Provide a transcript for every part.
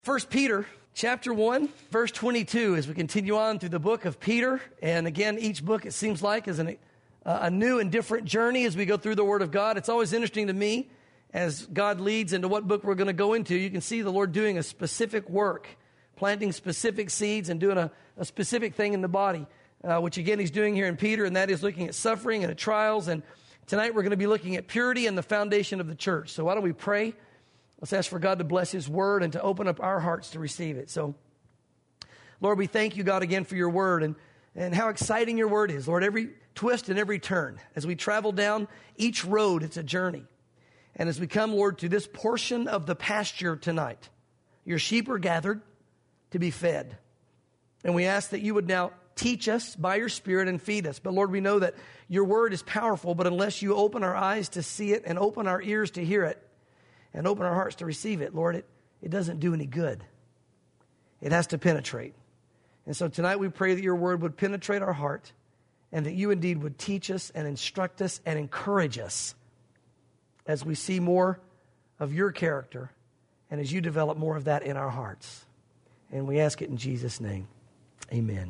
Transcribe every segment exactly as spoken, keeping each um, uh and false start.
First Peter chapter one, verse twenty-two, as we continue on through the book of Peter. And again, each book, it seems like, is an, uh, a new and different journey as we go through the Word of God. It's always interesting to me as God leads into what book we're going to go into. You can see the Lord doing a specific work, planting specific seeds and doing a, a specific thing in the body, uh, which again, he's doing here in Peter, and that is looking at suffering and at trials. And tonight we're going to be looking at purity and the foundation of the church. So why don't we pray? Let's ask for God to bless His Word and to open up our hearts to receive it. So, Lord, we thank you, God, again for your Word and, and how exciting your Word is. Lord, every twist and every turn, as we travel down each road, it's a journey. And as we come, Lord, to this portion of the pasture tonight, your sheep are gathered to be fed. And we ask that you would now teach us by your Spirit and feed us. But Lord, we know that your Word is powerful, but unless you open our eyes to see it and open our ears to hear it, and open our hearts to receive it, Lord, it, it doesn't do any good. It has to penetrate. And so tonight we pray that your word would penetrate our heart and that you indeed would teach us and instruct us and encourage us as we see more of your character and as you develop more of that in our hearts. And we ask it in Jesus' name. Amen.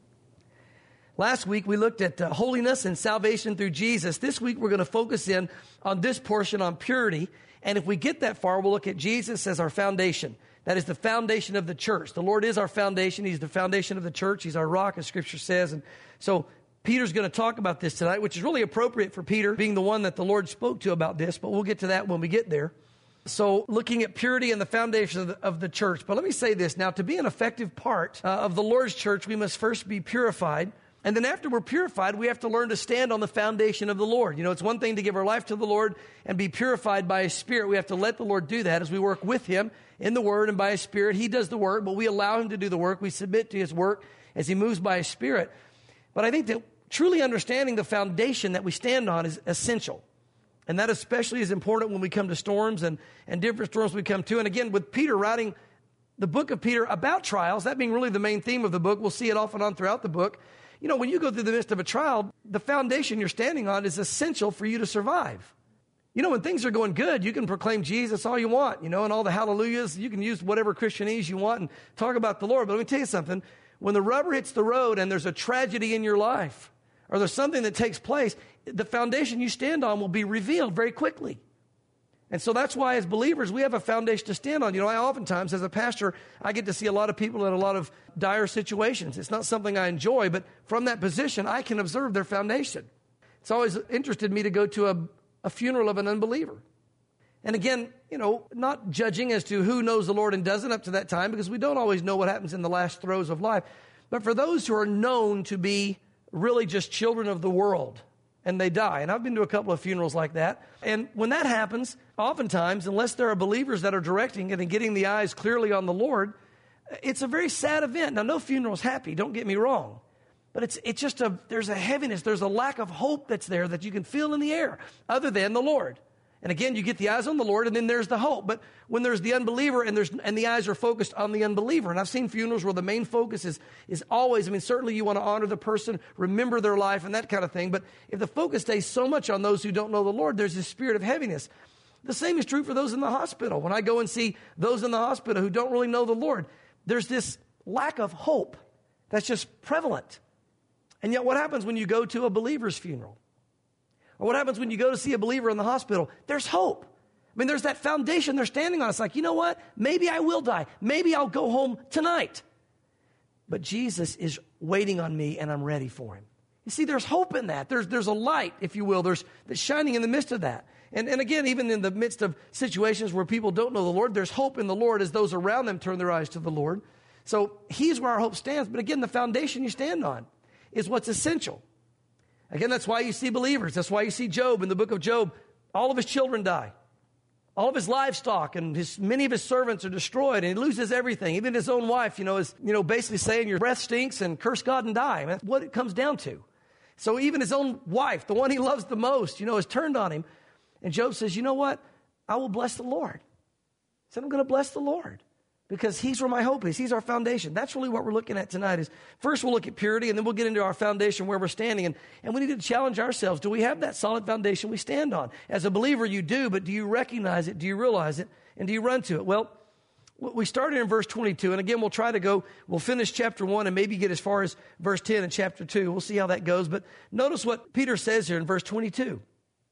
Last week we looked at uh, holiness and salvation through Jesus. This week we're going to focus in on this portion on purity. And if we get that far, we'll look at Jesus as our foundation. That is the foundation of the church. The Lord is our foundation. He's the foundation of the church. He's our rock, as Scripture says. And so Peter's going to talk about this tonight, which is really appropriate for Peter, being the one that the Lord spoke to about this. But we'll get to that when we get there. So looking at purity and the foundation of the, of the church. But let me say this. Now, to be an effective part uh, of the Lord's church, we must first be purified. And then after we're purified, we have to learn to stand on the foundation of the Lord. You know, it's one thing to give our life to the Lord and be purified by His Spirit. We have to let the Lord do that as we work with Him in the Word and by His Spirit. He does the work, but we allow Him to do the work. We submit to His work as He moves by His Spirit. But I think that truly understanding the foundation that we stand on is essential. And that especially is important when we come to storms and, and different storms we come to. And again, with Peter writing the book of Peter about trials, that being really the main theme of the book, we'll see it off and on throughout the book. You know, when you go through the midst of a trial, the foundation you're standing on is essential for you to survive. You know, when things are going good, you can proclaim Jesus all you want, you know, and all the hallelujahs. You can use whatever Christianese you want and talk about the Lord. But let me tell you something. When the rubber hits the road and there's a tragedy in your life or there's something that takes place, the foundation you stand on will be revealed very quickly. And so that's why as believers, we have a foundation to stand on. You know, I oftentimes, as a pastor, I get to see a lot of people in a lot of dire situations. It's not something I enjoy, but from that position, I can observe their foundation. It's always interested me to go to a, a funeral of an unbeliever. And again, you know, not judging as to who knows the Lord and doesn't up to that time, because we don't always know what happens in the last throes of life. But for those who are known to be really just children of the world, and they die. And I've been to a couple of funerals like that. And when that happens, oftentimes, unless there are believers that are directing it and getting the eyes clearly on the Lord, it's a very sad event. Now, no funeral is happy, don't get me wrong. But it's it's just a, there's a heaviness, there's a lack of hope that's there that you can feel in the air, other than the Lord. And again, you get the eyes on the Lord, and then there's the hope. But when there's the unbeliever and there's and the eyes are focused on the unbeliever, and I've seen funerals where the main focus is is always, I mean, certainly you want to honor the person, remember their life, and that kind of thing. But if the focus stays so much on those who don't know the Lord, there's this spirit of heaviness. The same is true for those in the hospital. When I go and see those in the hospital who don't really know the Lord, there's this lack of hope that's just prevalent. And yet what happens when you go to a believer's funeral? Or what happens when you go to see a believer in the hospital? There's hope. I mean, there's that foundation they're standing on. It's like, you know what? Maybe I will die. Maybe I'll go home tonight. But Jesus is waiting on me, and I'm ready for Him. You see, there's hope in that. There's there's a light, if you will. There's that's shining in the midst of that. And, and again, even in the midst of situations where people don't know the Lord, there's hope in the Lord as those around them turn their eyes to the Lord. So He's where our hope stands. But again, the foundation you stand on is what's essential. Again, that's why you see believers. That's why you see Job in the book of Job. All of his children die. All of his livestock and his, many of his servants are destroyed, and he loses everything. Even his own wife, you know, is, you know, basically saying your breath stinks and curse God and die. That's what it comes down to. So even his own wife, the one he loves the most, you know, has turned on him. And Job says, you know what? I will bless the Lord. He said, I'm going to bless the Lord. Because He's where my hope is. He's our foundation. That's really what we're looking at tonight is first we'll look at purity, and then we'll get into our foundation where we're standing. And, and we need to challenge ourselves. Do we have that solid foundation we stand on? As a believer, you do, but do you recognize it? Do you realize it? And do you run to it? Well, We started in verse twenty-two, and again, we'll try to go, we'll finish chapter one and maybe get as far as verse ten in chapter two. We'll see how that goes. But notice what Peter says here in verse twenty-two.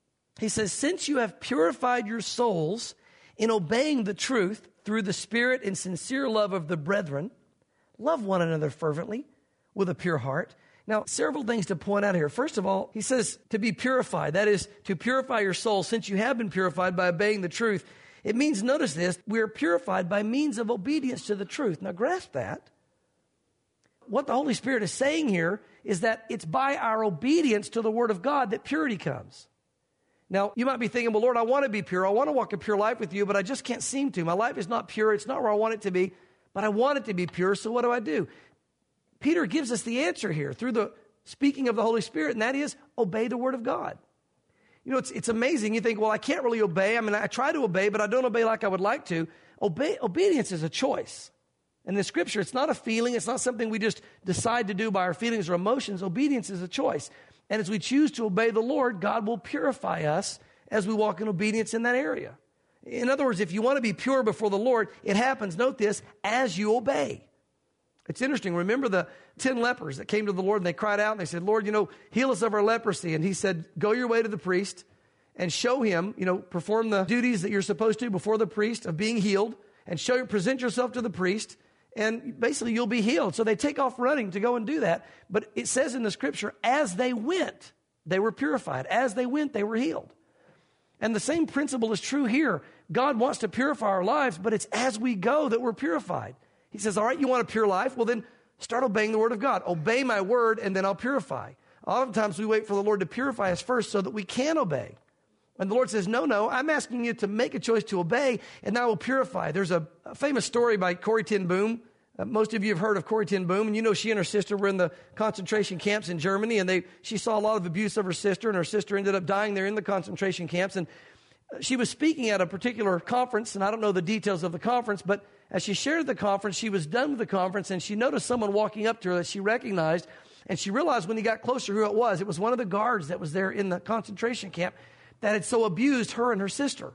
He says, since you have purified your souls in obeying the truth through the Spirit and sincere love of the brethren, love one another fervently with a pure heart. Now, several things to point out here. First of all, he says to be purified. That is, to purify your soul since you have been purified by obeying the truth. It means, notice this, we are purified by means of obedience to the truth. Now, grasp that. What the Holy Spirit is saying here is that it's by our obedience to the Word of God that purity comes. Now, you might be thinking, well, Lord, I want to be pure. I want to walk a pure life with you, but I just can't seem to. My life is not pure. It's not where I want it to be, but I want it to be pure, so what do I do? Peter gives us the answer here through the speaking of the Holy Spirit, and that is obey the Word of God. You know, it's it's amazing. You think, well, I can't really obey. I mean, I try to obey, but I don't obey like I would like to. Obey, obedience is a choice. In the Scripture, it's not a feeling. It's not something we just decide to do by our feelings or emotions. Obedience is a choice. And as we choose to obey the Lord, God will purify us as we walk in obedience in that area. In other words, if you want to be pure before the Lord, it happens, note this, as you obey. It's interesting. Remember the ten lepers that came to the Lord and they cried out and they said, Lord, you know, heal us of our leprosy. And he said, go your way to the priest and show him, you know, perform the duties that you're supposed to before the priest of being healed and show, present yourself to the priest. And basically, you'll be healed. So they take off running to go and do that. But it says in the Scripture, as they went, they were purified. As they went, they were healed. And the same principle is true here. God wants to purify our lives, but it's as we go that we're purified. He says, all right, you want a pure life? Well, then start obeying the Word of God. Obey my Word, and then I'll purify. Oftentimes, we wait for the Lord to purify us first so that we can obey. And the Lord says, no, no, I'm asking you to make a choice to obey, and I will purify. There's a, a famous story by Corrie ten Boom. Uh, most of you have heard of Corrie ten Boom, and you know she and her sister were in the concentration camps in Germany, and they she saw a lot of abuse of her sister, and her sister ended up dying there in the concentration camps. And she was speaking at a particular conference, and I don't know the details of the conference, but as she shared the conference, she was done with the conference, and she noticed someone walking up to her that she recognized, and she realized when he got closer who it was. It was one of the guards that was there in the concentration camp that had so abused her and her sister.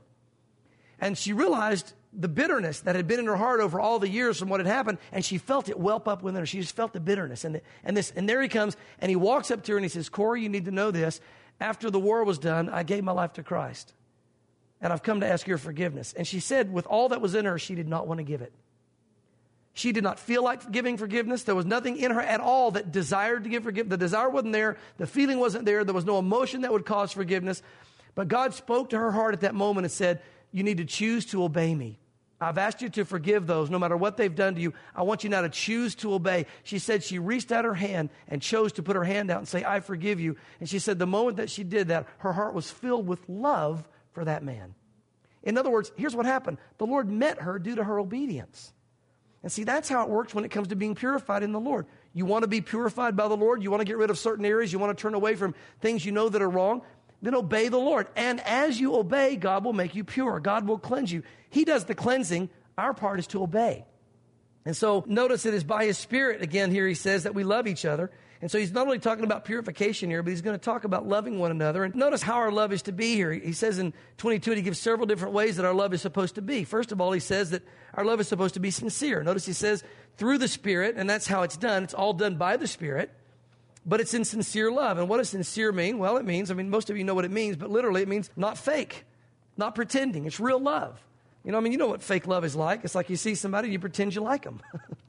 And she realized the bitterness that had been in her heart over all the years from what had happened, and she felt it whelp up within her. She just felt the bitterness. And, the, and, this, and there he comes, and he walks up to her, and he says, Corrie, you need to know this. After the war was done, I gave my life to Christ, and I've come to ask your forgiveness. And she said, with all that was in her, she did not want to give it. She did not feel like giving forgiveness. There was nothing in her at all that desired to give forgiveness. The desire wasn't there. The feeling wasn't there. There was no emotion that would cause forgiveness. But God spoke to her heart at that moment and said, you need to choose to obey me. I've asked you to forgive those no matter what they've done to you. I want you now to choose to obey. She said she reached out her hand and chose to put her hand out and say, I forgive you. And she said the moment that she did that, her heart was filled with love for that man. In other words, here's what happened. The Lord met her due to her obedience. And see, that's how it works when it comes to being purified in the Lord. You want to be purified by the Lord. You want to get rid of certain areas. You want to turn away from things you know that are wrong. Then obey the Lord. And as you obey, God will make you pure. God will cleanse you. He does the cleansing. Our part is to obey. And so notice it is by His Spirit, again, here he says that we love each other. And so he's not only talking about purification here, but he's going to talk about loving one another. And notice how our love is to be here. He says in twenty-two, he gives several different ways that our love is supposed to be. First of all, he says that our love is supposed to be sincere. Notice he says through the Spirit, and that's how it's done. It's all done by the Spirit. But it's in sincere love. And what does sincere mean? Well, it means, I mean, most of you know what it means, but literally it means not fake, not pretending. It's real love. You know, I mean, you know what fake love is like. It's like you see somebody, you pretend you like them.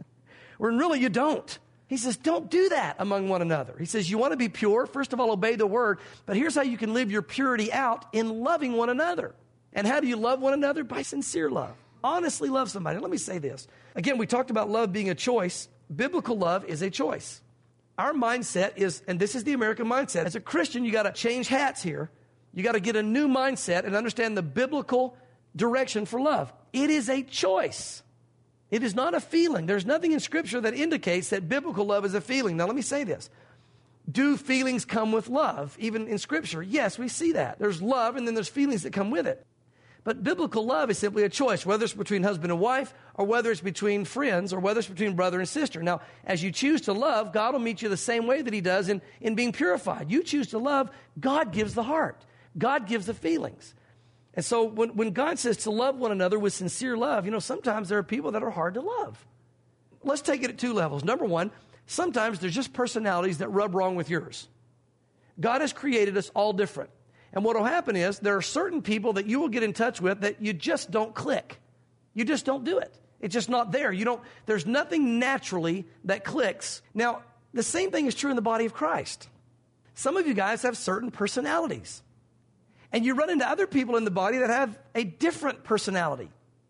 When really you don't. He says, don't do that among one another. He says, you want to be pure? First of all, obey the word. But here's how you can live your purity out in loving one another. And how do you love one another? By sincere love. Honestly love somebody. Let me say this. Again, we talked about love being a choice. Biblical love is a choice. Our mindset is, and this is the American mindset, as a Christian, you got to change hats here. You got to get a new mindset and understand the biblical direction for love. It is a choice. It is not a feeling. There's nothing in Scripture that indicates that biblical love is a feeling. Now, let me say this. Do feelings come with love, even in Scripture? Yes, we see that. There's love, and then there's feelings that come with it. But biblical love is simply a choice, whether it's between husband and wife, or whether it's between friends, or whether it's between brother and sister. Now, as you choose to love, God will meet you the same way that He does in, in being purified. You choose to love, God gives the heart. God gives the feelings. And so when, when God says to love one another with sincere love, you know, sometimes there are people that are hard to love. Let's take it at two levels. Number one, sometimes there's just personalities that rub wrong with yours. God has created us all different. And what will happen is there are certain people that you will get in touch with that you just don't click. You just don't do it. It's just not there. You don't, there's nothing naturally that clicks. Now, the same thing is true in the body of Christ. Some of you guys have certain personalities. And you run into other people in the body that have a different personality.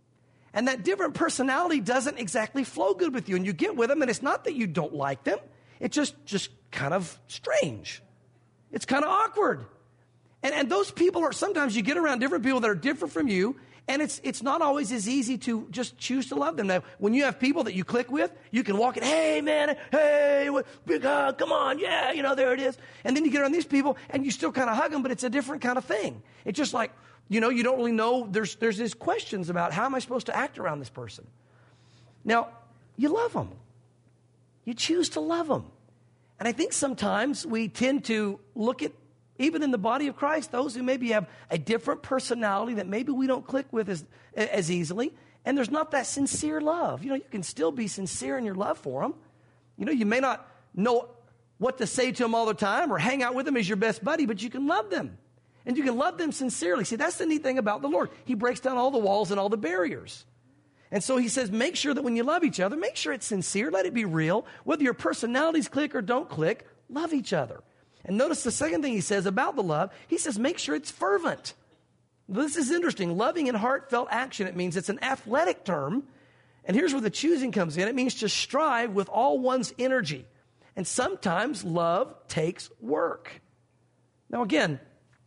And that different personality doesn't exactly flow good with you. And you get with them, and it's not that you don't like them. It's just, just kind of strange. It's kind of awkward. And, and those people are, sometimes you get around different people that are different from you, and it's it's not always as easy to just choose to love them. Now, when you have people that you click with, you can walk in, hey, man, hey, what, big hug, come on, yeah, you know, there it is. And then you get around these people, and you still kind of hug them, but it's a different kind of thing. It's just like, you know, you don't really know. There's, there's these questions about how am I supposed to act around this person? Now, you love them. You choose to love them. And I think sometimes we tend to look at, even in the body of Christ, those who maybe have a different personality that maybe we don't click with as, as easily, and there's not that sincere love. You know, you can still be sincere in your love for them. You know, you may not know what to say to them all the time or hang out with them as your best buddy, but you can love them. And you can love them sincerely. See, that's the neat thing about the Lord. He breaks down all the walls and all the barriers. And so he says, make sure that when you love each other, make sure it's sincere, let it be real. Whether your personalities click or don't click, love each other. And notice the second thing he says about the love, he says, make sure it's fervent. This is interesting. Loving in heartfelt action, it means it's an athletic term. And here's where the choosing comes in. It means to strive with all one's energy. And sometimes love takes work. Now, again,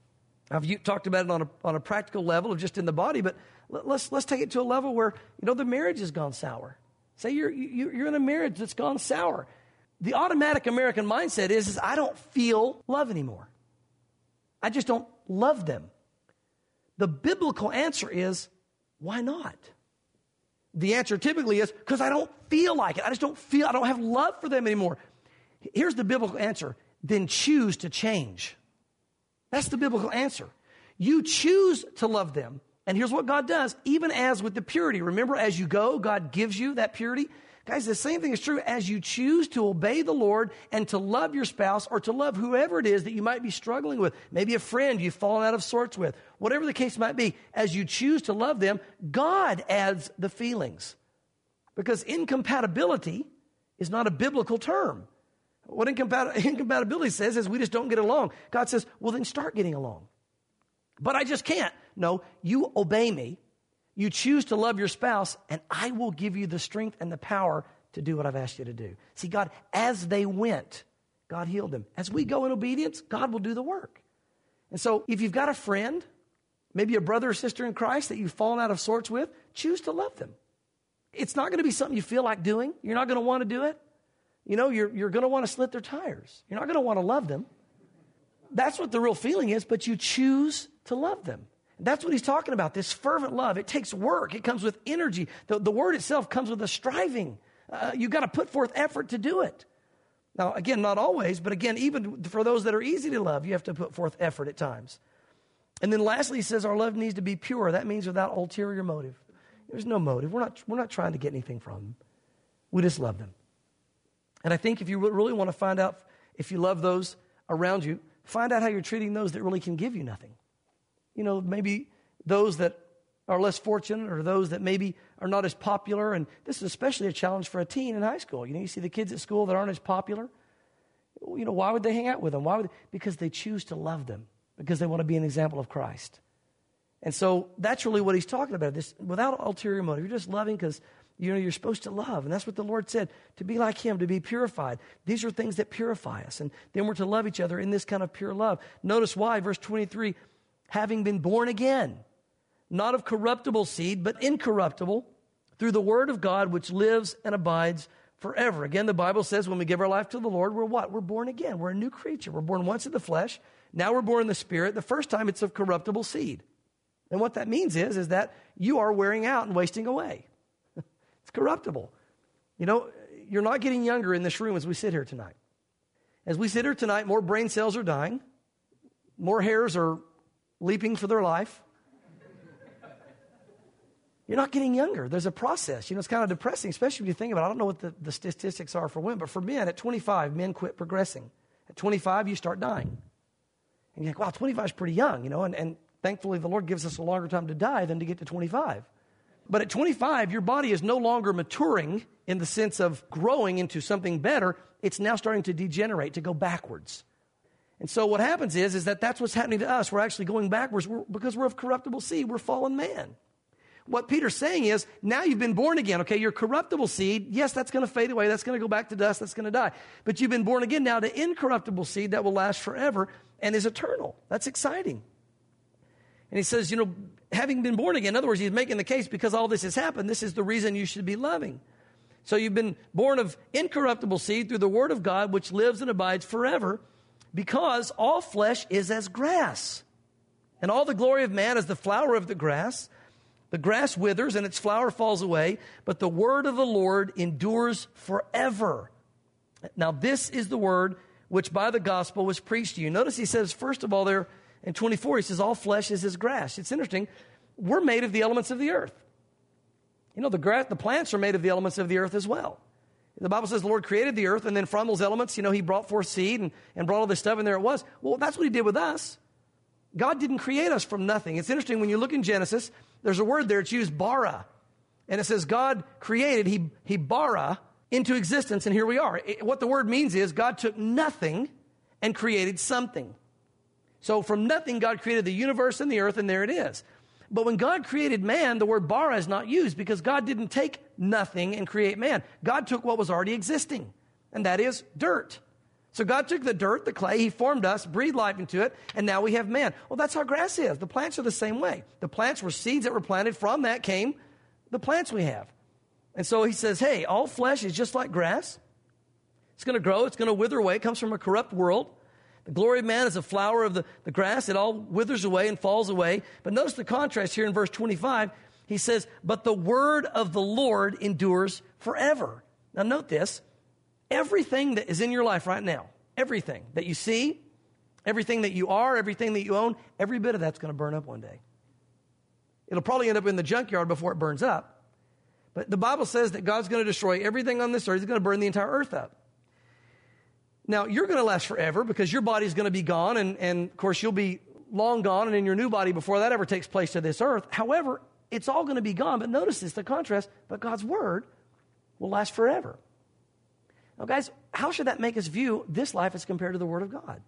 I've talked about it on a, on a practical level of just in the body, but let's, let's take it to a level where, you know, the marriage has gone sour. Say you're, you, you're in a marriage that's gone sour. The automatic American mindset is, is I don't feel love anymore. I just don't love them. The biblical answer is, why not? The answer typically is, because I don't feel like it. I just don't feel, I don't have love for them anymore. Here's the biblical answer. Then choose to change. That's the biblical answer. You choose to love them. And here's what God does, even as with the purity. Remember, as you go, God gives you that purity. Guys, the same thing is true as you choose to obey the Lord and to love your spouse or to love whoever it is that you might be struggling with, maybe a friend you've fallen out of sorts with, whatever the case might be. As you choose to love them, God adds the feelings. Because incompatibility is not a biblical term. What incompat- incompatibility says is we just don't get along. God says, well, then start getting along. But I just can't. No, you obey me. You choose to love your spouse, and I will give you the strength and the power to do what I've asked you to do. See, God, as they went, God healed them. As we go in obedience, God will do the work. And so if you've got a friend, maybe a brother or sister in Christ that you've fallen out of sorts with, choose to love them. It's not going to be something you feel like doing. You're not going to want to do it. You know, you're, you're going to want to slit their tires. You're not going to want to love them. That's what the real feeling is, but you choose to love them. That's what he's talking about, this fervent love. It takes work. It comes with energy. The, the word itself comes with a striving. Uh, you've got to put forth effort to do it. Now, again, not always, but again, even for those that are easy to love, you have to put forth effort at times. And then lastly, he says our love needs to be pure. That means without ulterior motive. There's no motive. We're not, we're not trying to get anything from them. We just love them. And I think if you really want to find out if you love those around you, find out how you're treating those that really can give you nothing. You know, maybe those that are less fortunate or those that maybe are not as popular. And this is especially a challenge for a teen in high school. You know, you see the kids at school that aren't as popular. You know, why would they hang out with them? Why would they? Because they choose to love them, because they want to be an example of Christ. And so that's really what he's talking about, this without ulterior motive. You're just loving because, you know, you're supposed to love. And that's what the Lord said, to be like him, to be purified. These are things that purify us. And then we're to love each other in this kind of pure love. Notice why, verse twenty-three, having been born again, not of corruptible seed, but incorruptible, through the word of God, which lives and abides forever. Again, the Bible says when we give our life to the Lord, we're what? We're born again. We're a new creature. We're born once in the flesh. Now we're born in the spirit. The first time it's of corruptible seed. And what that means is, is that you are wearing out and wasting away. It's corruptible. You know, you're not getting younger in this room as we sit here tonight. As we sit here tonight, more brain cells are dying. More hairs are leaping for their life. You're not getting younger. There's a process. You know, it's kind of depressing, especially when you think about it. I don't know what the, the statistics are for women, but for men, at twenty-five, men quit progressing. At twenty-five, you start dying. And you think, wow, twenty-five is pretty young, you know, and, and thankfully the Lord gives us a longer time to die than to get to twenty-five. But at twenty-five, your body is no longer maturing in the sense of growing into something better. It's now starting to degenerate, to go backwards. And so what happens is, is that that's what's happening to us. We're actually going backwards we're, because we're of corruptible seed. We're fallen man. What Peter's saying is, now you've been born again. Okay, you're corruptible seed. Yes, that's going to fade away. That's going to go back to dust. That's going to die. But you've been born again now to incorruptible seed that will last forever and is eternal. That's exciting. And he says, you know, having been born again, in other words, he's making the case because all this has happened, this is the reason you should be loving. So you've been born of incorruptible seed through the word of God, which lives and abides forever, because all flesh is as grass. And all the glory of man is the flower of the grass. The grass withers and its flower falls away, but the word of the Lord endures forever. Now this is the word which by the gospel was preached to you. Notice he says, first of all there in twenty-four, he says, all flesh is as grass. It's interesting. We're made of the elements of the earth. You know, the grass, the plants are made of the elements of the earth as well. The Bible says the Lord created the earth, and then from those elements, you know, he brought forth seed and, and brought all this stuff, and there it was. Well, that's what he did with us. God didn't create us from nothing. It's interesting, when you look in Genesis, there's a word there, it's used bara. And it says God created, he, he bara into existence, and here we are. It, what the word means is God took nothing and created something. So from nothing, God created the universe and the earth, and there it is. But when God created man, the word bara is not used because God didn't take nothing and create man. God took what was already existing, and that is dirt. So God took the dirt, the clay, he formed us, breathed life into it, and now we have man. Well, that's how grass is. The plants are the same way. The plants were seeds that were planted. From that came the plants we have. And so he says, hey, all flesh is just like grass. It's going to grow. It's going to wither away. It comes from a corrupt world. The glory of man is a flower of the, the grass. It all withers away and falls away. But notice the contrast here in verse twenty-five. He says, but the word of the Lord endures forever. Now note this. Everything that is in your life right now, everything that you see, everything that you are, everything that you own, every bit of that's going to burn up one day. It'll probably end up in the junkyard before it burns up. But the Bible says that God's going to destroy everything on this earth. He's going to burn the entire earth up. Now, you're going to last forever because your body's going to be gone, and, and, of course, you'll be long gone and in your new body before that ever takes place to this earth. However, it's all going to be gone. But notice this, the contrast, but God's word will last forever. Now, guys, how should that make us view this life as compared to the word of God?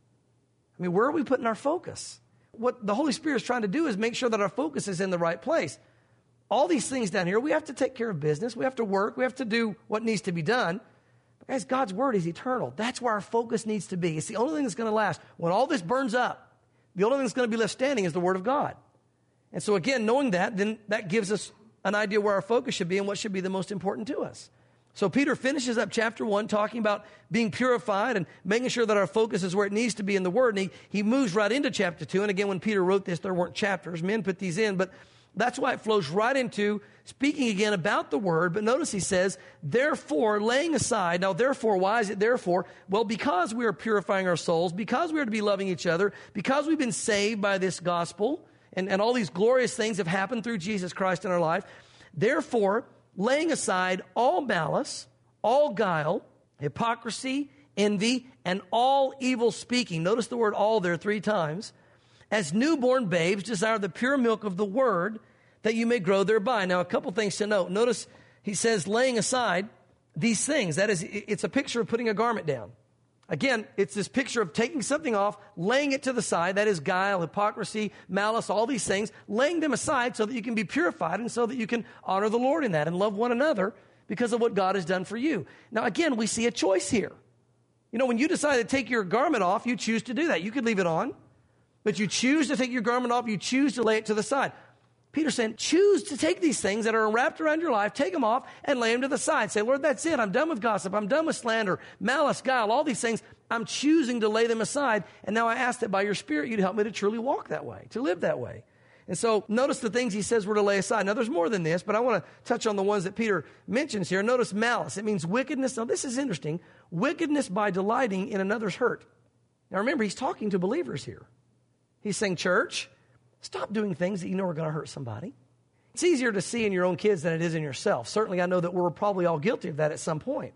I mean, where are we putting our focus? What the Holy Spirit is trying to do is make sure that our focus is in the right place. All these things down here, we have to take care of business. We have to work. We have to do what needs to be done. Guys, God's word is eternal. That's where our focus needs to be. It's the only thing that's going to last. When all this burns up, the only thing that's going to be left standing is the word of God. And so again, knowing that, then that gives us an idea where our focus should be and what should be the most important to us. So Peter finishes up chapter one talking about being purified and making sure that our focus is where it needs to be in the word. And he, he moves right into chapter two. And again, when Peter wrote this, there weren't chapters. Men put these in, but that's why it flows right into speaking again about the word. But notice he says, therefore, laying aside. Now, therefore, why is it therefore? Well, because we are purifying our souls, because we are to be loving each other, because we've been saved by this gospel, and, and all these glorious things have happened through Jesus Christ in our life. Therefore, laying aside all malice, all guile, hypocrisy, envy, and all evil speaking. Notice the word all there three times. As newborn babes, desire the pure milk of the word, that you may grow thereby. Now, a couple things to note. Notice he says, laying aside these things. That is, it's a picture of putting a garment down. Again, it's this picture of taking something off, laying it to the side. That is guile, hypocrisy, malice, all these things. Laying them aside so that you can be purified and so that you can honor the Lord in that and love one another because of what God has done for you. Now, again, we see a choice here. You know, when you decide to take your garment off, you choose to do that. You could leave it on. But you choose to take your garment off, you choose to lay it to the side. Peter's saying, choose to take these things that are wrapped around your life, take them off and lay them to the side. Say, Lord, that's it. I'm done with gossip. I'm done with slander, malice, guile, all these things. I'm choosing to lay them aside. And now I ask that by your Spirit, you'd help me to truly walk that way, to live that way. And so notice the things he says we're to lay aside. Now, there's more than this, but I want to touch on the ones that Peter mentions here. Notice malice. It means wickedness. Now, this is interesting. Wickedness by delighting in another's hurt. Now, remember, he's talking to believers here. He's saying, church, stop doing things that you know are going to hurt somebody. It's easier to see in your own kids than it is in yourself. Certainly, I know that we're probably all guilty of that at some point.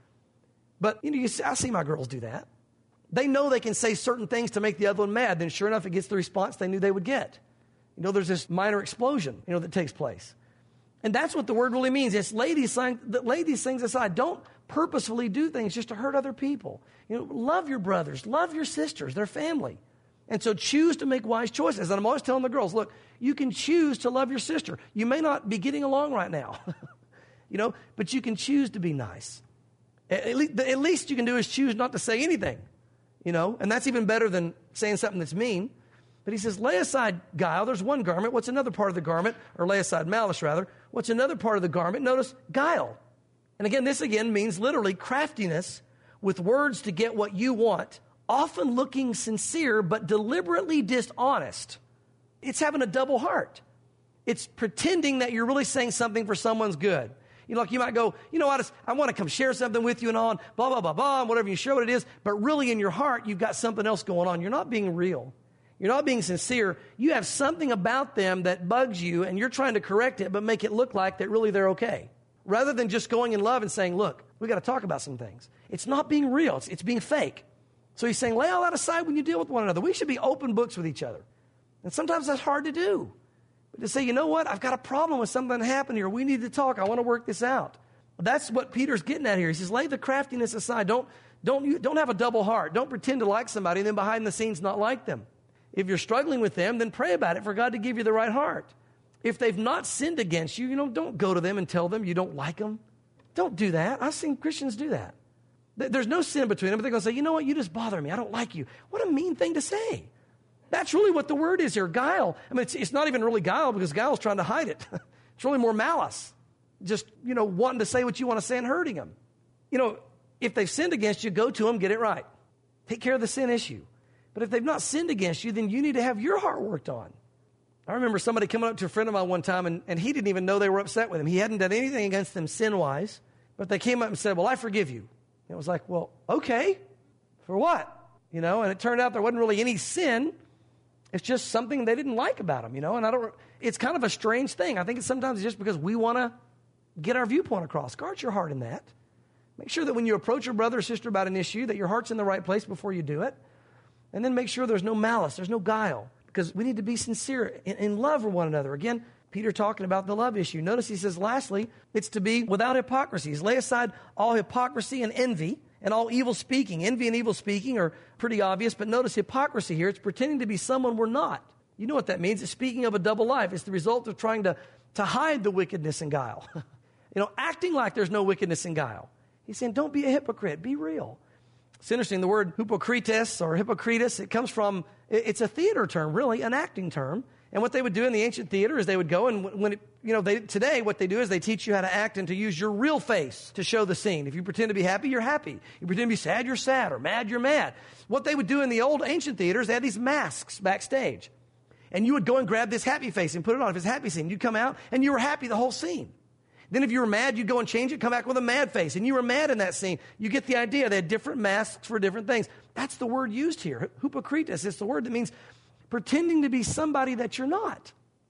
But, you know, you see, I see my girls do that. They know they can say certain things to make the other one mad. Then sure enough, it gets the response they knew they would get. You know, there's this minor explosion, you know, that takes place. And that's what the word really means. It's lay these things, lay these things aside. Don't purposefully do things just to hurt other people. You know, love your brothers, love your sisters, their family. And so choose to make wise choices. And I'm always telling the girls, look, you can choose to love your sister. You may not be getting along right now, you know, but you can choose to be nice. At least, at least you can do is choose not to say anything, you know, and that's even better than saying something that's mean. But he says, lay aside guile. There's one garment. What's another part of the garment? Or lay aside malice, rather. What's another part of the garment? Notice guile. And again, this again means literally craftiness with words to get what you want, often looking sincere, but deliberately dishonest. It's having a double heart. It's pretending that you're really saying something for someone's good. You know, like you might go, you know, I just, I want to come share something with you and on, blah, blah, blah, blah, and whatever you share what it is. But really in your heart, you've got something else going on. You're not being real. You're not being sincere. You have something about them that bugs you, and you're trying to correct it, but make it look like that really they're okay. Rather than just going in love and saying, look, we got to talk about some things. It's not being real. It's, it's being fake. So he's saying, lay all that aside when you deal with one another. We should be open books with each other. And sometimes that's hard to do. But to say, you know what? I've got a problem with something that happened here. We need to talk. I want to work this out. That's what Peter's getting at here. He says, lay the craftiness aside. Don't, don't, you, don't have a double heart. Don't pretend to like somebody and then behind the scenes not like them. If you're struggling with them, then pray about it for God to give you the right heart. If they've not sinned against you, you know, don't go to them and tell them you don't like them. Don't do that. I've seen Christians do that. There's no sin between them, but they're going to say, you know what, you just bother me. I don't like you. What a mean thing to say. That's really what the word is here, guile. I mean, it's, it's not even really guile because guile is trying to hide it. It's really more malice. Just, you know, wanting to say what you want to say and hurting them. You know, if they've sinned against you, go to them, get it right. Take care of the sin issue. But if they've not sinned against you, then you need to have your heart worked on. I remember somebody coming up to a friend of mine one time, and, and he didn't even know they were upset with him. He hadn't done anything against them sin-wise, but they came up and said, well, I forgive you. And it was like, well, okay, for what? You know, and it turned out there wasn't really any sin. It's just something they didn't like about him, you know, and I don't, it's kind of a strange thing. I think it's sometimes just because we want to get our viewpoint across. Guard your heart in that. Make sure that when you approach your brother or sister about an issue, that your heart's in the right place before you do it. And then make sure there's no malice, there's no guile, because we need to be sincere in, in love for one another. Again, Peter talking about the love issue. Notice he says, lastly, it's to be without hypocrisies. Lay aside all hypocrisy and envy and all evil speaking. Envy and evil speaking are pretty obvious, but notice hypocrisy here. It's pretending to be someone we're not. You know what that means. It's speaking of a double life. It's the result of trying to, to hide the wickedness and guile. You know, acting like there's no wickedness and guile. He's saying, don't be a hypocrite. Be real. It's interesting, the word hypocrites or hypocritus, it comes from, it's a theater term, really, an acting term. And what they would do in the ancient theater is they would go and when, it, you know, they, today what they do is they teach you how to act and to use your real face to show the scene. If you pretend to be happy, you're happy. You pretend to be sad, you're sad, or mad, you're mad. What they would do in the old ancient theaters, they had these masks backstage. And you would go and grab this happy face and put it on. If it's a happy scene, you'd come out and you were happy the whole scene. Then if you were mad, you'd go and change it, come back with a mad face. And you were mad in that scene. You get the idea. They had different masks for different things. That's the word used here. Hypocritus is the word that means pretending to be somebody that you're not.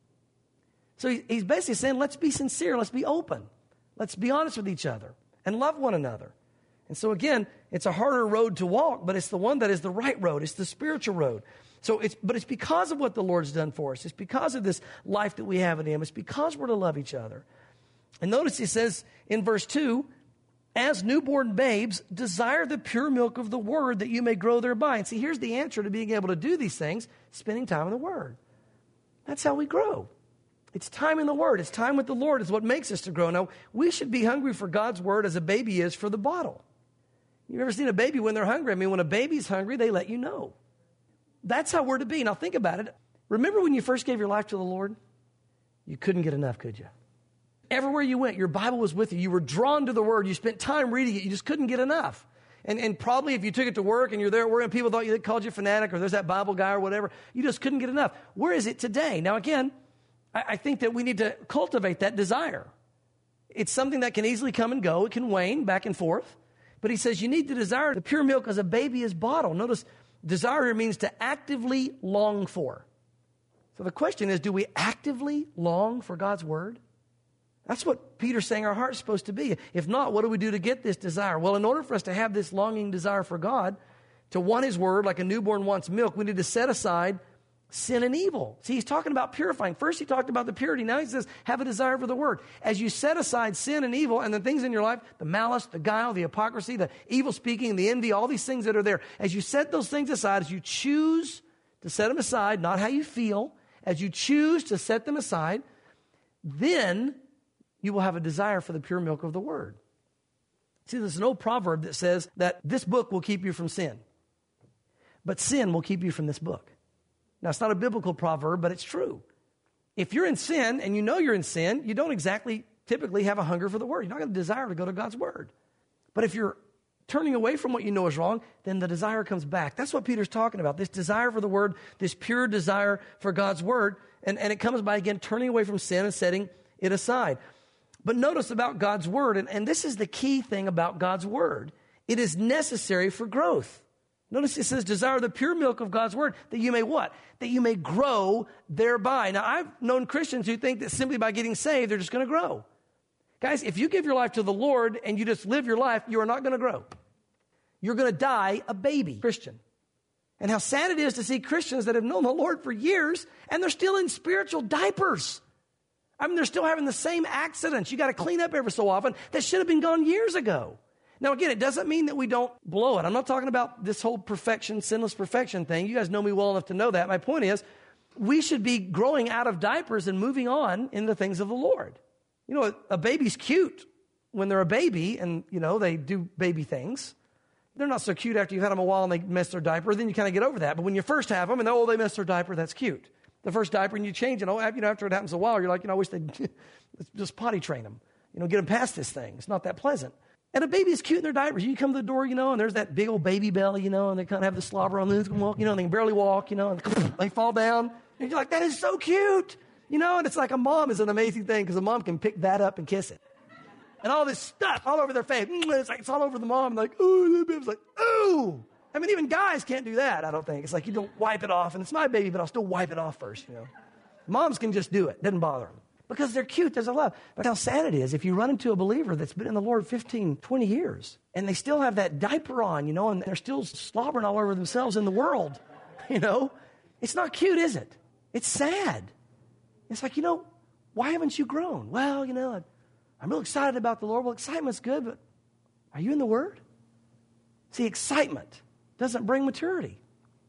So he's basically saying, let's be sincere. Let's be open. Let's be honest with each other and love one another. And so again, it's a harder road to walk, but it's the one that is the right road. It's the spiritual road. So it's, but it's because of what the Lord's done for us. It's because of this life that we have in Him. It's because we're to love each other. And notice he says in verse two, as newborn babes, desire the pure milk of the word that you may grow thereby. And see, here's the answer to being able to do these things, spending time in the word. That's how we grow. It's time in the word. It's time with the Lord is what makes us to grow. Now, we should be hungry for God's word as a baby is for the bottle. You've ever seen a baby when they're hungry? I mean, when a baby's hungry, they let you know. That's how we're to be. Now, think about it. Remember when you first gave your life to the Lord? You couldn't get enough, could you? Everywhere you went, your Bible was with you. You were drawn to the Word. You spent time reading it. You just couldn't get enough. And, and probably if you took it to work and you're there at work and people thought you called you a fanatic or there's that Bible guy or whatever, you just couldn't get enough. Where is it today? Now, again, I, I think that we need to cultivate that desire. It's something that can easily come and go. It can wane back and forth. But he says you need to desire the pure milk as a baby is bottled. Notice desire means to actively long for. So the question is, do we actively long for God's word? That's what Peter's saying our heart's supposed to be. If not, what do we do to get this desire? Well, in order for us to have this longing desire for God, to want his word like a newborn wants milk, we need to set aside sin and evil. See, he's talking about purifying. First, he talked about the purity. Now he says, have a desire for the word. As you set aside sin and evil and the things in your life, the malice, the guile, the hypocrisy, the evil speaking, the envy, all these things that are there, as you set those things aside, as you choose to set them aside, not how you feel, as you choose to set them aside, then you will have a desire for the pure milk of the word. See, there's an old proverb that says that this book will keep you from sin, but sin will keep you from this book. Now, it's not a biblical proverb, but it's true. If you're in sin and you know you're in sin, you don't exactly typically have a hunger for the word. You're not going to desire to go to God's word. But if you're turning away from what you know is wrong, then the desire comes back. That's what Peter's talking about, this desire for the word, this pure desire for God's word. And, and it comes by, again, turning away from sin and setting it aside. But notice about God's word, and, and this is the key thing about God's word. It is necessary for growth. Notice it says, desire the pure milk of God's word, that you may what? That you may grow thereby. Now, I've known Christians who think that simply by getting saved, they're just going to grow. Guys, if you give your life to the Lord and you just live your life, you are not going to grow. You're going to die a baby Christian. And how sad it is to see Christians that have known the Lord for years and they're still in spiritual diapers. I mean, they're still having the same accidents. You got to clean up every so often that should have been gone years ago. Now, again, it doesn't mean that we don't blow it. I'm not talking about this whole perfection, sinless perfection thing. You guys know me well enough to know that. My point is, we should be growing out of diapers and moving on in the things of the Lord. You know, a baby's cute when they're a baby and, you know, they do baby things. They're not so cute after you've had them a while and they mess their diaper. Then you kind of get over that. But when you first have them and, oh, they mess their diaper, that's cute. The first diaper and you change it. Oh, you know, after it happens a while, you're like, you know, I wish they'd just potty train them. You know, get them past this thing. It's not that pleasant. And a baby is cute in their diapers. You come to the door, you know, and there's that big old baby belly, you know, and they kind of have the slobber on them, you know, and they can barely walk, you know, and they fall down. And you're like, that is so cute. You know, and it's like a mom is an amazing thing because a mom can pick that up and kiss it. And all this stuff all over their face. It's like, it's all over the mom. Like, ooh, the baby's like, ooh. I mean, even guys can't do that, I don't think. It's like you don't wipe it off. And it's my baby, but I'll still wipe it off first, you know. Moms can just do it. Doesn't bother them. Because they're cute, there's a love. But how sad it is if you run into a believer that's been in the Lord fifteen, twenty years, and they still have that diaper on, you know, and they're still slobbering all over themselves in the world, you know. It's not cute, is it? It's sad. It's like, you know, why haven't you grown? Well, you know, I'm real excited about the Lord. Well, excitement's good, but are you in the Word? See, excitement doesn't bring maturity.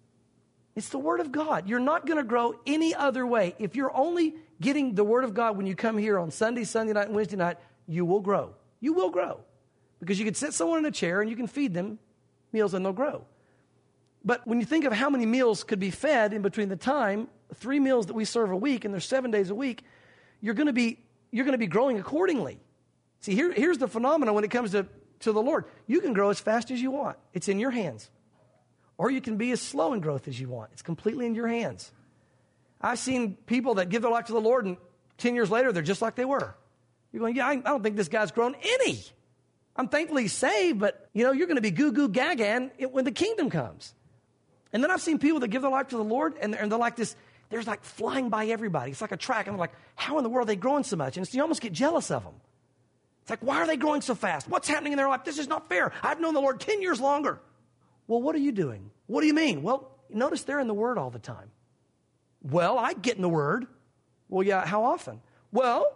It's the Word of God. You're not going to grow any other way. If you're only getting the Word of God when you come here on Sunday, Sunday night, and Wednesday night, you will grow. You will grow. Because you can sit someone in a chair and you can feed them meals and they'll grow. But when you think of how many meals could be fed in between the time, three meals that we serve a week, and there's seven days a week, you're going to be you're going to be growing accordingly. See, here, here's the phenomenon when it comes to, to the Lord. You can grow as fast as you want. It's in your hands. Or you can be as slow in growth as you want. It's completely in your hands. I've seen people that give their life to the Lord, and ten years later, they're just like they were. You're going, yeah, I, I don't think this guy's grown any. I'm thankfully saved, but, you know, you're going to be goo-goo gagan when the kingdom comes. And then I've seen people that give their life to the Lord, and they're, and they're like this, they're like flying by everybody. It's like a track, and I'm like, how in the world are they growing so much? And it's, you almost get jealous of them. It's like, why are they growing so fast? What's happening in their life? This is not fair. I've known the Lord ten years longer. Well, what are you doing? What do you mean? Well, notice they're in the Word all the time. Well, I get in the Word. Well, yeah, how often? Well,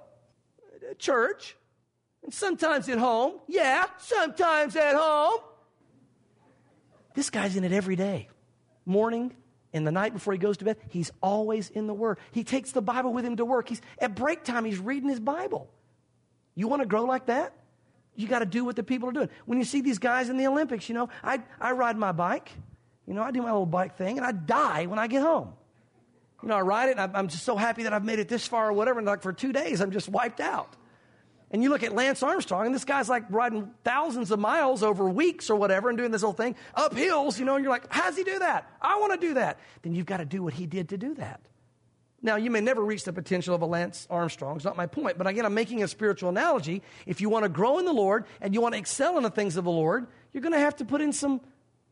church, and sometimes at home. Yeah, sometimes at home. This guy's in it every day. Morning and the night before he goes to bed, he's always in the Word. He takes the Bible with him to work. He's at break time, he's reading his Bible. You want to grow like that? You got to do what the people are doing. When you see these guys in the Olympics, you know, I, I ride my bike. You know, I do my little bike thing, and I die when I get home. You know, I ride it, and I'm just so happy that I've made it this far or whatever, and like for two days, I'm just wiped out. And you look at Lance Armstrong, and this guy's like riding thousands of miles over weeks or whatever and doing this whole thing up hills, you know, and you're like, how does he do that? I want to do that. Then you've got to do what he did to do that. Now, you may never reach the potential of a Lance Armstrong. It's not my point. But again, I'm making a spiritual analogy. If you want to grow in the Lord and you want to excel in the things of the Lord, you're going to have to put in some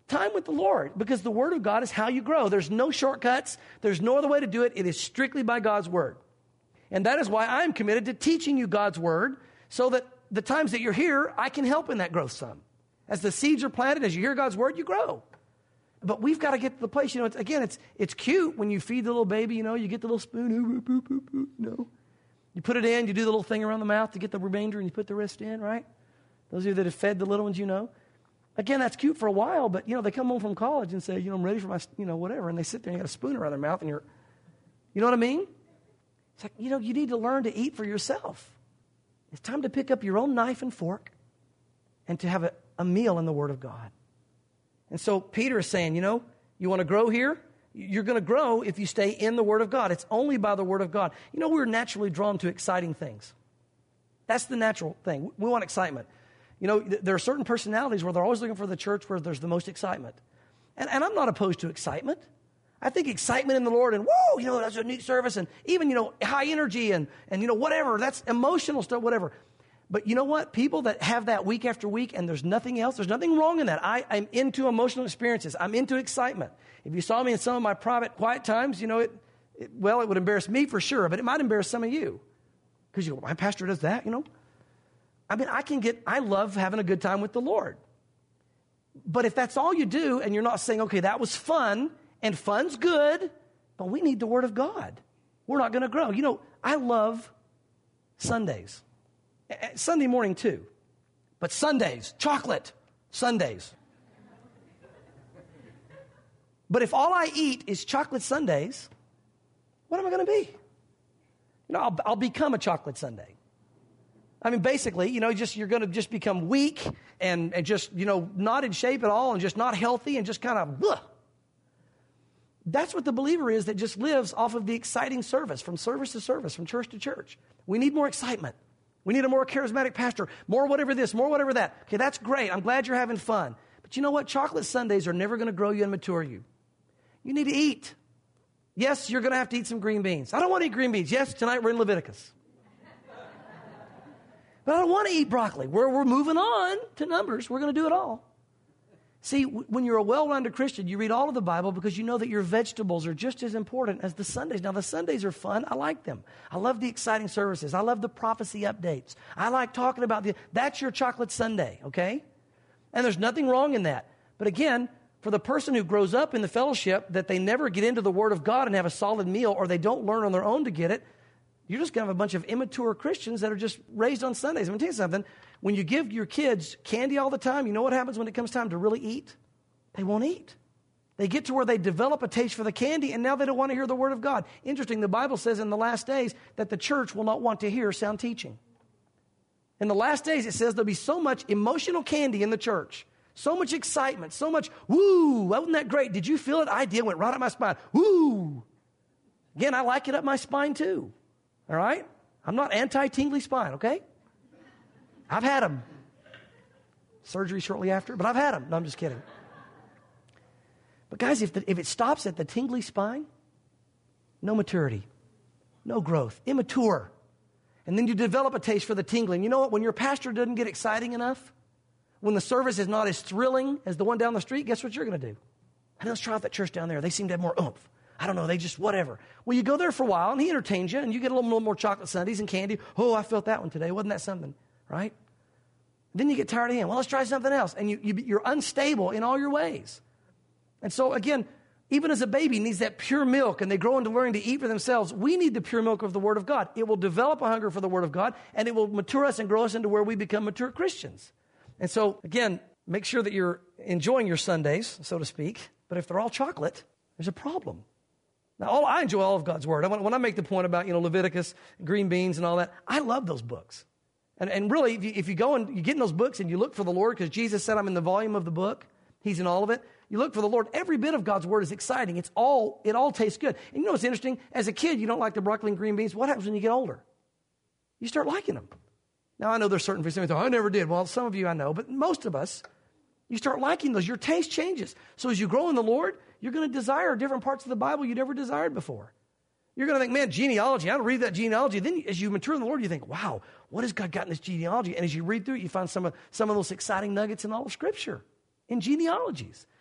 time with the Lord, because the Word of God is how you grow. There's no shortcuts. There's no other way to do it. It is strictly by God's Word. And that is why I'm committed to teaching you God's Word, so that the times that you're here, I can help in that growth some. As the seeds are planted, as you hear God's Word, you grow. But we've got to get to the place, you know, it's, again, it's it's cute when you feed the little baby, you know, you get the little spoon, ooh, ooh, ooh, ooh, you know. You put it in, you do the little thing around the mouth to get the remainder, and you put the rest in, right? Those of you that have fed the little ones, you know. Again, that's cute for a while, but, you know, they come home from college and say, you know, I'm ready for my, you know, whatever, and they sit there and you got a spoon around their mouth, and you're, you know what I mean? It's like, you know, you need to learn to eat for yourself. It's time to pick up your own knife and fork and to have a, a meal in the Word of God. And so Peter is saying, you know, you want to grow here? You're going to grow if you stay in the Word of God. It's only by the Word of God. You know, we're naturally drawn to exciting things. That's the natural thing. We want excitement. You know, th- there are certain personalities where they're always looking for the church where there's the most excitement. And, and I'm not opposed to excitement. I think excitement in the Lord and, whoa, you know, that's a neat service. And even, you know, high energy and, and, you know, whatever. That's emotional stuff, whatever. But you know what? People that have that week after week and there's nothing else, there's nothing wrong in that. I, I'm into emotional experiences. I'm into excitement. If you saw me in some of my private, quiet times, you know, it, it well, it would embarrass me for sure, but it might embarrass some of you. Because you go, my pastor does that, you know? I mean, I can get, I love having a good time with the Lord. But if that's all you do and you're not saying, okay, that was fun, and fun's good, but we need the Word of God. We're not going to grow. You know, I love Sundays. Sunday morning too. But Sundays, chocolate, Sundays. But if all I eat is chocolate sundaes, what am I going to be? You know, I'll, I'll become a chocolate sundae. I mean, basically, you know, just you're going to just become weak and, and just, you know, not in shape at all and just not healthy and just kind of, bleh. That's what the believer is that just lives off of the exciting service, from service to service, from church to church. We need more excitement. We need a more charismatic pastor, more whatever this, more whatever that. Okay, that's great. I'm glad you're having fun. But you know what? Chocolate sundaes are never going to grow you and mature you. You need to eat. Yes, you're going to have to eat some green beans. I don't want to eat green beans. Yes, tonight we're in Leviticus. But I don't want to eat broccoli. We're, we're moving on to Numbers. We're going to do it all. See, w- when you're a well-rounded Christian, you read all of the Bible because you know that your vegetables are just as important as the Sundays. Now, the Sundays are fun. I like them. I love the exciting services. I love the prophecy updates. I like talking about the, that's your chocolate sundae, okay? And there's nothing wrong in that. But again, for the person who grows up in the fellowship that they never get into the Word of God and have a solid meal, or they don't learn on their own to get it, you're just going to have a bunch of immature Christians that are just raised on Sundays. I'm going to tell you something. When you give your kids candy all the time, you know what happens when it comes time to really eat? They won't eat. They get to where they develop a taste for the candy, and now they don't want to hear the Word of God. Interesting, the Bible says in the last days that the church will not want to hear sound teaching. In the last days, it says there'll be so much emotional candy in the church, so much excitement, so much, woo, wasn't that great? Did you feel it? I did. Went right up my spine. Woo. Again, I like it up my spine too. All right? I'm not anti-tingly spine, okay? I've had them. Surgery shortly after, but I've had them. No, I'm just kidding. But guys, if, the, if it stops at the tingly spine, no maturity, no growth, immature. And then you develop a taste for the tingling. You know what? When your pastor doesn't get exciting enough, when the service is not as thrilling as the one down the street, guess what you're going to do? Hey, let's try out that church down there. They seem to have more oomph. I don't know, they just whatever. Well, you go there for a while, and he entertains you, and you get a little, little more chocolate sundaes and candy. Oh, I felt that one today. Wasn't that something? Right? Then you get tired of him. Well, let's try something else. And you, you, you're unstable in all your ways. And so, again, even as a baby needs that pure milk, and they grow into learning to eat for themselves, we need the pure milk of the Word of God. It will develop a hunger for the Word of God, and it will mature us and grow us into where we become mature Christians. And so, again, make sure that you're enjoying your Sundays, so to speak. But if they're all chocolate, there's a problem. Now, all, I enjoy all of God's Word. When, when I make the point about, you know, Leviticus, green beans and all that, I love those books. And, and really, if you, if you go and you get in those books and you look for the Lord, because Jesus said I'm in the volume of the book, He's in all of it. You look for the Lord. Every bit of God's Word is exciting. It's all, it all tastes good. And you know what's interesting? As a kid, you don't like the broccoli and green beans. What happens when you get older? You start liking them. Now, I know there's certain people who say, I never did. Well, some of you I know, but most of us, you start liking those. Your taste changes. So as you grow in the Lord, you're going to desire different parts of the Bible you never desired before. You're going to think, man, genealogy, I don't read that genealogy. Then as you mature in the Lord, you think, wow, what has God got in this genealogy? And as you read through it, you find some of, some of those exciting nuggets in all of Scripture, in genealogies.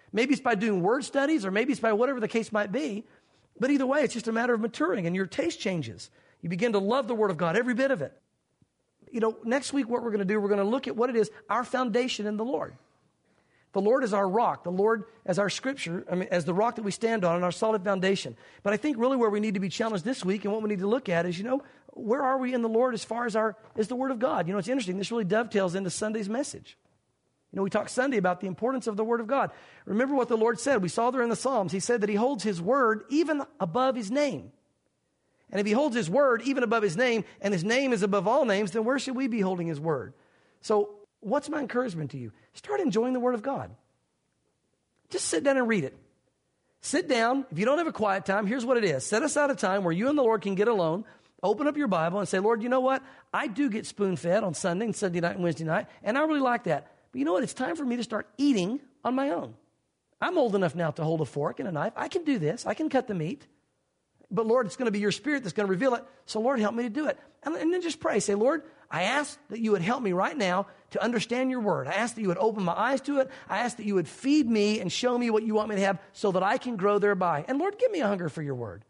Maybe it's by doing word studies, or maybe it's by whatever the case might be. But either way, it's just a matter of maturing, and your taste changes. You begin to love the Word of God, every bit of it. You know, next week what we're going to do, we're going to look at what it is, our foundation in the Lord. The Lord is our rock. The Lord as our scripture, I mean, as the rock that we stand on and our solid foundation. But I think really where we need to be challenged this week and what we need to look at is, you know, where are we in the Lord as far as our, as the Word of God? You know, it's interesting. This really dovetails into Sunday's message. You know, we talked Sunday about the importance of the Word of God. Remember what the Lord said. We saw there in the Psalms. He said that He holds His Word even above His name. And if He holds His Word even above His name, and His name is above all names, then where should we be holding His Word? So what's my encouragement to you? Start enjoying the Word of God. Just sit down and read it. Sit down. If you don't have a quiet time, here's what it is. Set aside a time where you and the Lord can get alone. Open up your Bible and say, Lord, you know what? I do get spoon-fed on Sunday and Sunday night and Wednesday night, and I really like that. But you know what? It's time for me to start eating on my own. I'm old enough now to hold a fork and a knife. I can do this. I can cut the meat. But Lord, it's going to be your Spirit that's going to reveal it. So Lord, help me to do it. And, and then just pray. Say, Lord, I ask that you would help me right now to understand your word. I ask that you would open my eyes to it. I ask that you would feed me and show me what you want me to have so that I can grow thereby. And Lord, give me a hunger for your word.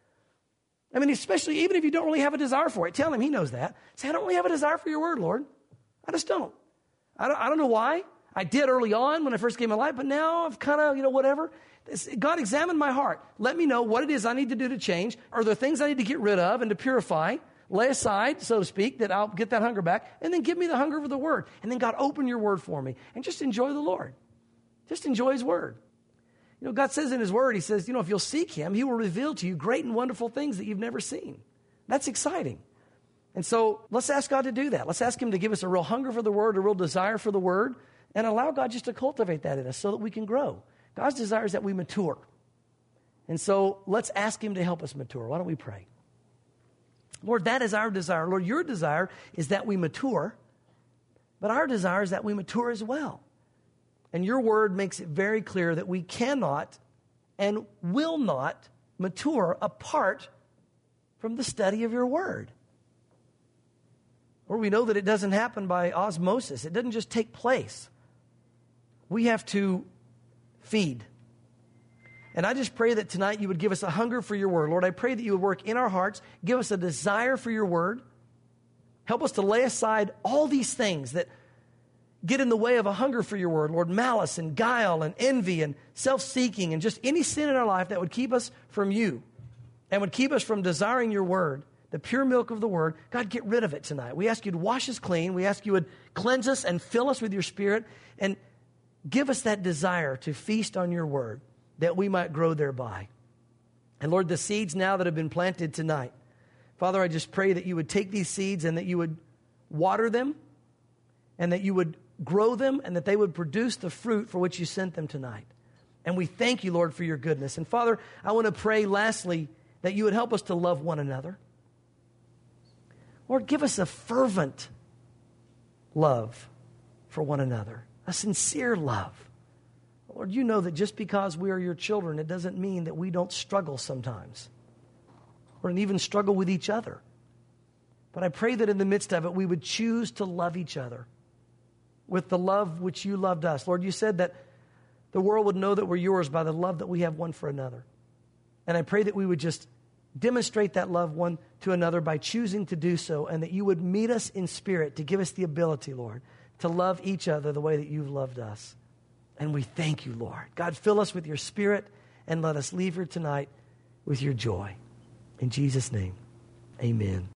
I mean, especially even if you don't really have a desire for it, tell him. He knows that. Say, I don't really have a desire for your word, Lord. I just don't. I don't, I don't know why. I did early on when I first gave my life, but now I've kind of, you know, whatever. God examined my heart. Let me know what it is I need to do to change. Are there things I need to get rid of and to purify, lay aside, so to speak, that I'll get that hunger back, and then give me the hunger for the word. And then God, open your word for me and just enjoy the Lord. Just enjoy his word. You know, God says in his word, he says, you know, if you'll seek him, he will reveal to you great and wonderful things that you've never seen. That's exciting. And so let's ask God to do that. Let's ask him to give us a real hunger for the word, a real desire for the word, and allow God just to cultivate that in us so that we can grow. God's desire is that we mature. And so let's ask him to help us mature. Why don't we pray? Lord, that is our desire. Lord, your desire is that we mature, but our desire is that we mature as well. And your word makes it very clear that we cannot and will not mature apart from the study of your word. Or we know that it doesn't happen by osmosis. It doesn't just take place. We have to feed. And I just pray that tonight you would give us a hunger for your word. Lord, I pray that you would work in our hearts, give us a desire for your word. Help us to lay aside all these things that get in the way of a hunger for your word. Lord, malice and guile and envy and self-seeking and just any sin in our life that would keep us from you and would keep us from desiring your word, the pure milk of the word. God, get rid of it tonight. We ask you to wash us clean. We ask you would cleanse us and fill us with your spirit and give us that desire to feast on your word that we might grow thereby. And Lord, the seeds now that have been planted tonight, Father, I just pray that you would take these seeds and that you would water them and that you would grow them and that they would produce the fruit for which you sent them tonight. And we thank you, Lord, for your goodness. And Father, I want to pray lastly that you would help us to love one another. Lord, give us a fervent love for one another, a sincere love. Lord, you know that just because we are your children, it doesn't mean that we don't struggle sometimes or even struggle with each other. But I pray that in the midst of it, we would choose to love each other with the love which you loved us. Lord, you said that the world would know that we're yours by the love that we have one for another. And I pray that we would just demonstrate that love one to another by choosing to do so, and that you would meet us in spirit to give us the ability, Lord, to love each other the way that you've loved us. And we thank you, Lord. God, fill us with your spirit and let us leave here tonight with your joy. In Jesus' name, amen.